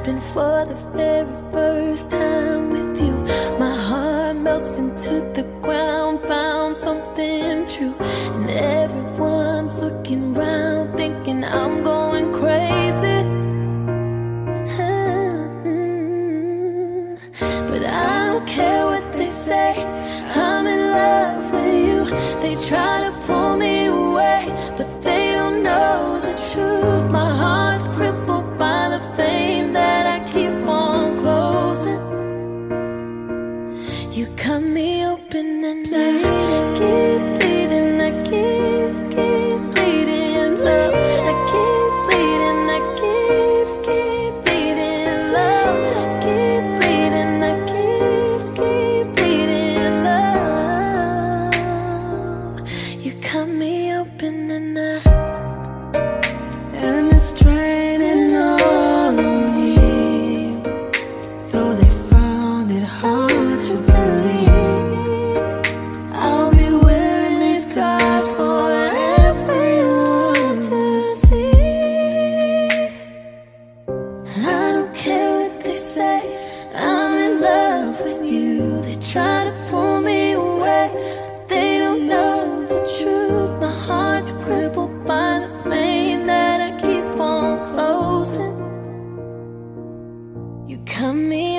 open for the very first time with you. My heart melts into the ground, found something true. And everyone's looking round, thinking I'm going crazy. But I don't care what they say, I'm in love with you. They try to pull me away, but they don't know the truth. My heart's crippled by the vein that I keep on closing. You cut me open and I keep bleeding, I keep bleeding, love. I keep bleeding, I keep bleeding, love. I keep bleeding, I keep bleeding, love. You cut me open and it's draining on me. Though they found it hard to believe, I'll be wearing these scars for everyone to see. I don't care what they say, I'm in love with you. They try to pull me away, but they don't know the truth. My heart's crippled by the flame that I keep on closing. You cut me